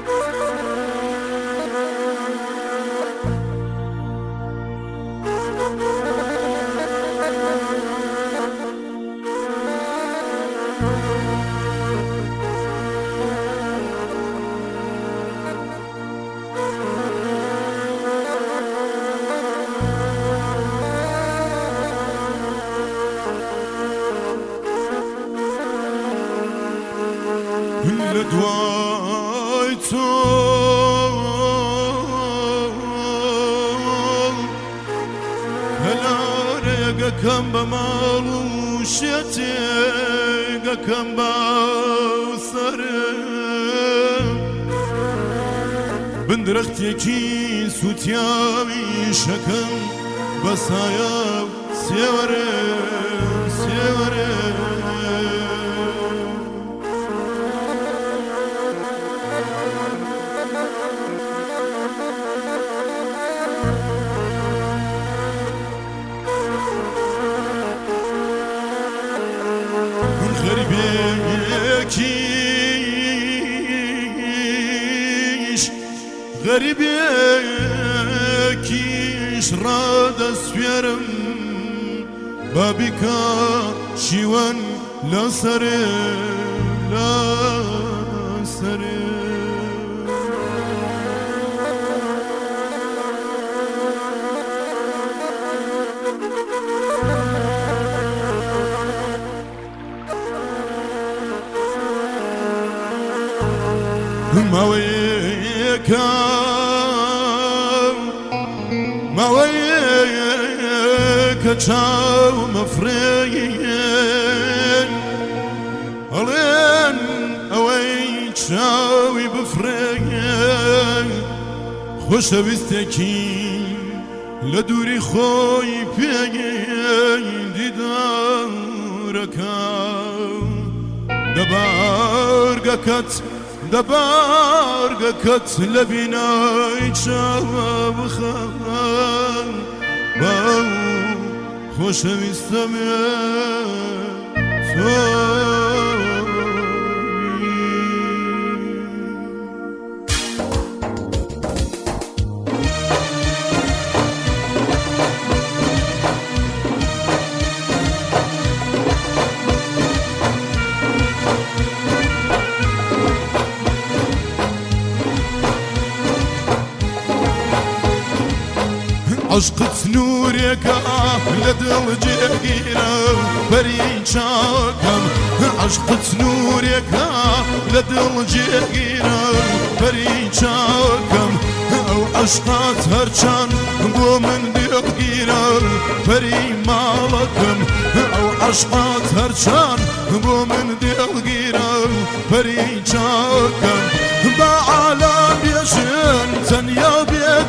لدواي تو هلاريقا كم بمالو شيتيقا كم باوسري بندرختيكي سوتياوي شكم بسايا سيوري سيوري غريبيكيش راد اسفيرم بابيكا شيوان لا سري لا سري ما ويك تشاو مفرين ألين أوي تشاوي بفرين خوش بستكين لدوري خوي بيين ديداركا دبارقكت دبارقكت لبناي تشاو بخان باو خوش مستمع عشقت نورك لدل جيرا بريشاكم عشقت نورك لدل جيرا بريشاكم او عشقات هرشان بو من ديرا بري مالكم او عشقات هرشان بو من ديرا بريشاكم بعالم يشن تنيا بيك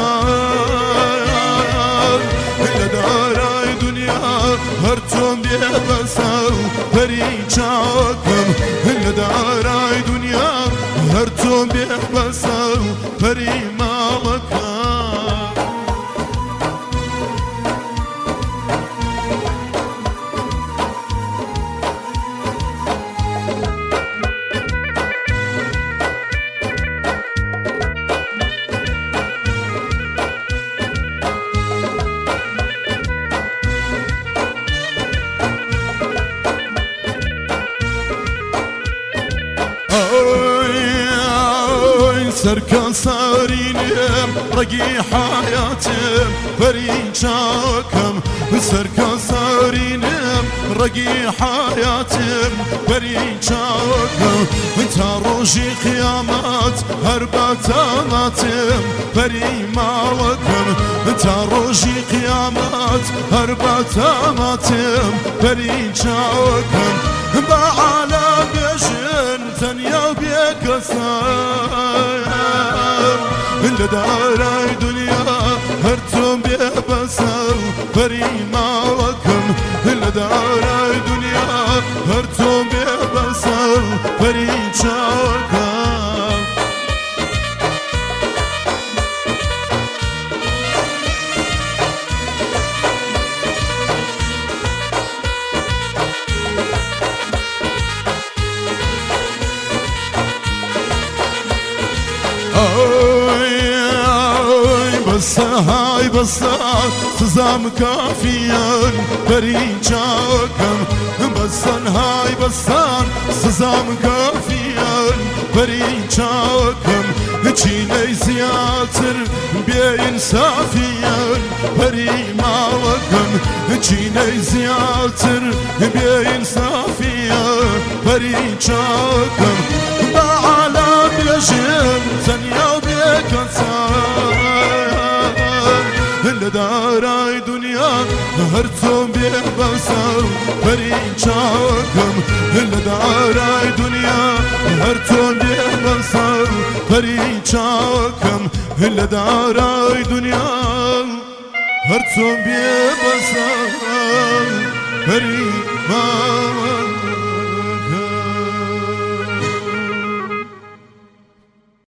صار لدارای دنیا هر توم بیبسر پریچاکم لدارای دنیا هر توم بیبسر پریمالکم سركان سارينم رقي حياتم بريشاكم سركان سارينم رقي حياتم بريشاكم تروجي قيامات هرباتاتم بري مالكم تروجي قيامات هرباتاتم بريشاكم بعالم يشن تنيا بيك صار لدارای دنیا هر توم بیبسر پریمالکم لدارای دنیا هر توم بیبسر پریچاکم هاي بسا سزام كافيان بريجاكم بسان هاي بسان سزام كافيان بريجاكم چینەی زیاتر بێئینسافیان پەری ماوەکەم چینەی زیاتر بێئینسافیان پەری چاکەم بە عالا بێژێن تەنیا و بێکەسان لە دارای دنیا هەر تۆم بێبەسان پەری چاکەم لە دارای دنیا هەر تۆم بێبەسان پەری چاکەم لە دارای دنیا هەر تۆم بێبەسان پەری